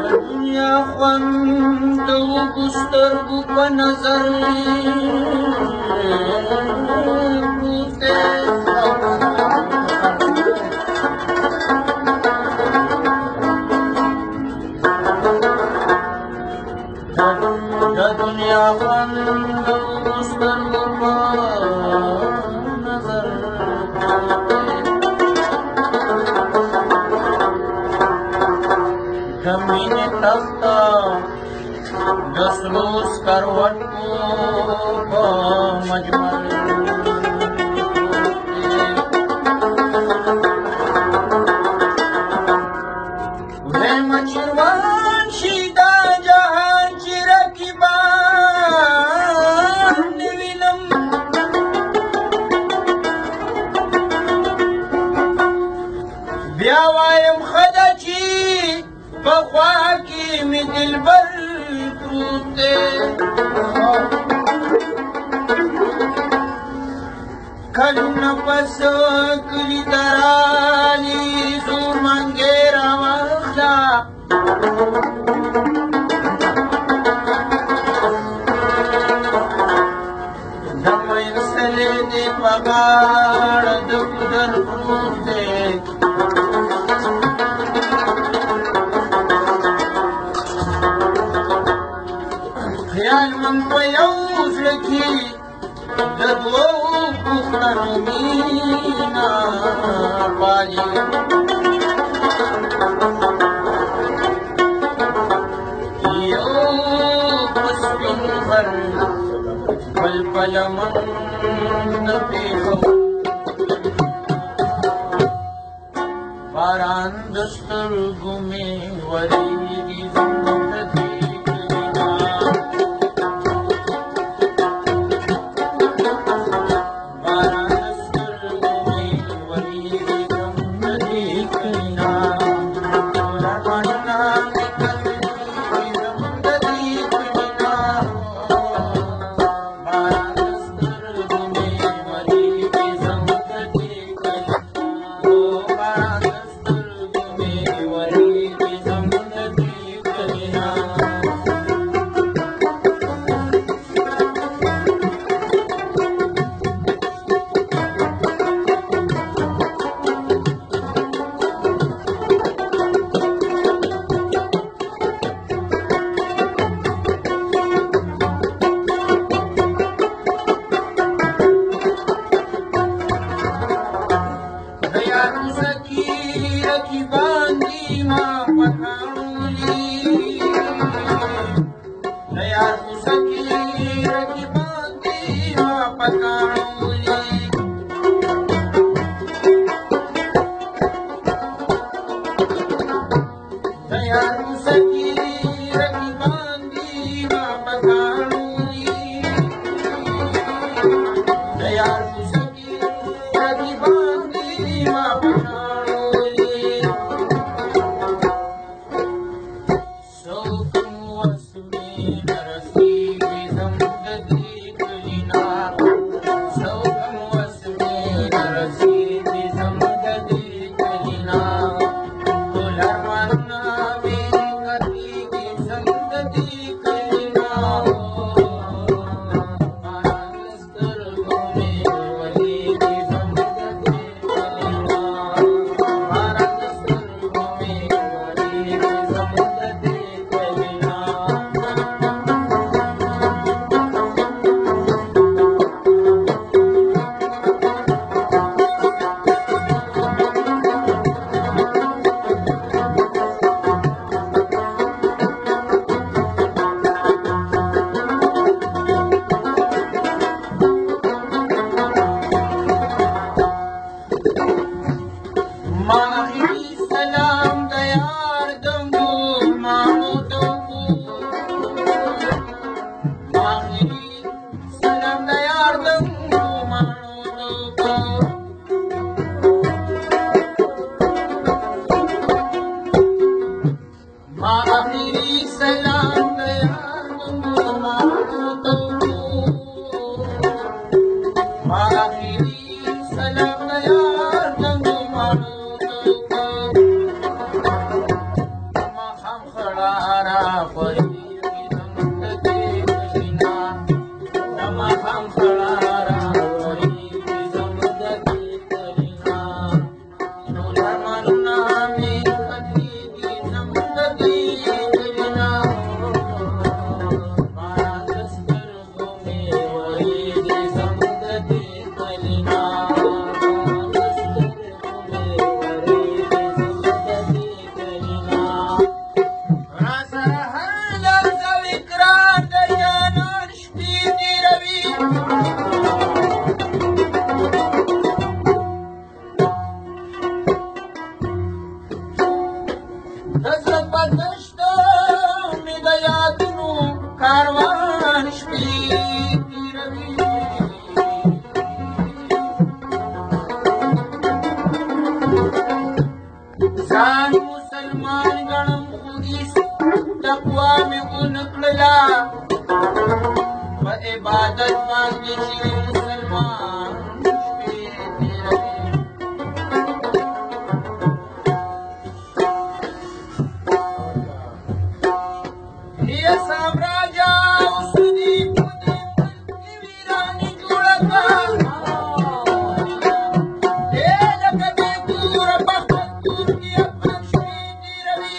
دنیا خوند و سترګو په نظر پروت دی د دنیا خوند و سترګو په نظر پروت دی د مینې تخته د سرو سکروټو په مجمل ویم چې روان شي دا جهان چې رقیبان نه وینم بیا وایم ښه ده چې په خوا کې مې دلبر پروت دی کلونه پس کلي ته رالي زور منګی راواخله د منسلې دې په غاړه د ګودر پروت دی خیال من په یو زړه کې د دوو پوښتنو مینه پالي یو په سپین غر بل په لمن د پېښو باران د سترګو مې ورېږي زموږ د دې خلارا خوریږي زموږ د دې کلینا د ماښام خلارا خوریږي زموږ د دې کلینا نو لمنونه مې ختلېږي زموږ د دې کلینا باران د سترګو مې وریږي زموږ د دې کلینا کاروان شپې تېروي ځان مسلمان ګڼم خو هېڅ تقوا مې ونه کړله په عبادت باندې چې مسلمان شپې تېروي هي سامراجا اوسدي په دې ملک کې ویراني جوړه کړه لکه بې کوره په خپل کور کې افغان شپې تېروي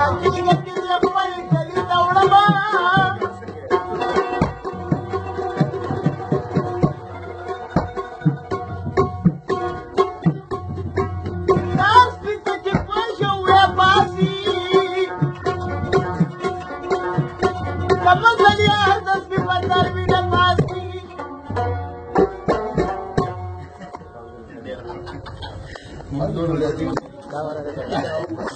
Mundur